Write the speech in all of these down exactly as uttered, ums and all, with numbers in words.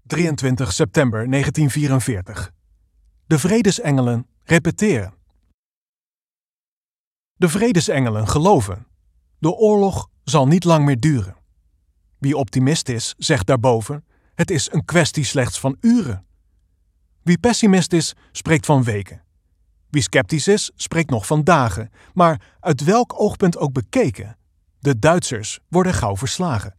drieëntwintig september negentien vierenveertig. De vredesengelen repeteren. De vredesengelen geloven: de oorlog zal niet lang meer duren. Wie optimist is, zegt daarboven: het is een kwestie slechts van uren. Wie pessimist is, spreekt van weken. Wie sceptisch is, spreekt nog van dagen. Maar uit welk oogpunt ook bekeken, de Duitsers worden gauw verslagen.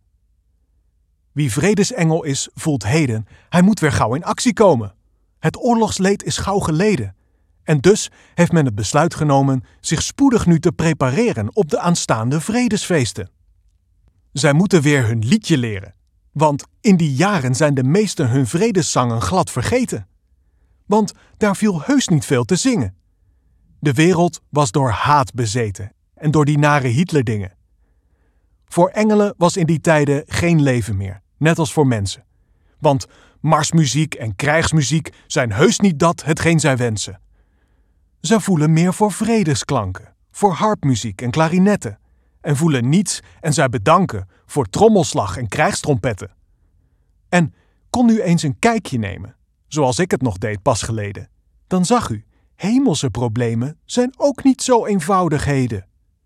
Wie vredesengel is, voelt heden: hij moet weer gauw in actie komen. Het oorlogsleed is gauw geleden. En dus heeft men het besluit genomen zich spoedig nu te prepareren op de aanstaande vredesfeesten. Zij moeten weer hun liedje leren, want in die jaren zijn de meesten hun vredeszangen glad vergeten. Want daar viel heus niet veel te zingen. De wereld was door haat bezeten en door die nare Hitlerdingen. Voor engelen was in die tijden geen leven meer, net als voor mensen. Want marsmuziek en krijgsmuziek zijn heus niet dat hetgeen zij wensen. Zij voelen meer voor vredesklanken, voor harpmuziek en klarinetten, en voelen niets en zij bedanken voor trommelslag en krijgstrompetten. En kon u eens een kijkje nemen, zoals ik het nog deed pas geleden, dan zag u, hemelse problemen zijn ook niet zo eenvoudigheden.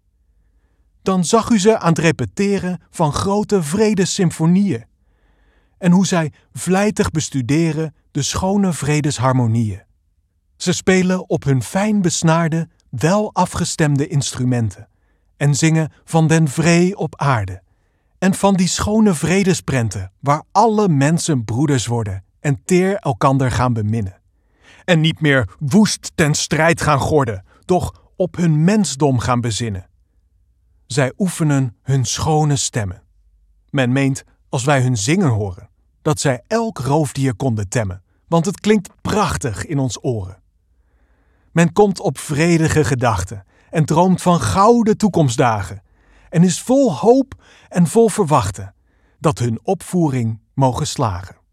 Dan zag u ze aan het repeteren van grote vredessymfonieën, en hoe zij vlijtig bestuderen de schone vredesharmonieën. Ze spelen op hun fijn besnaarde, wel afgestemde instrumenten en zingen van den vree op aarde en van die schone vredesprenten waar alle mensen broeders worden en teer elkander gaan beminnen. En niet meer woest ten strijd gaan gorden, doch op hun mensdom gaan bezinnen. Zij oefenen hun schone stemmen. Men meent, als wij hun zingen horen, dat zij elk roofdier konden temmen, want het klinkt prachtig in ons oren. Men komt op vredige gedachten en droomt van gouden toekomstdagen en is vol hoop en vol verwachten dat hun opvoering mogen slagen.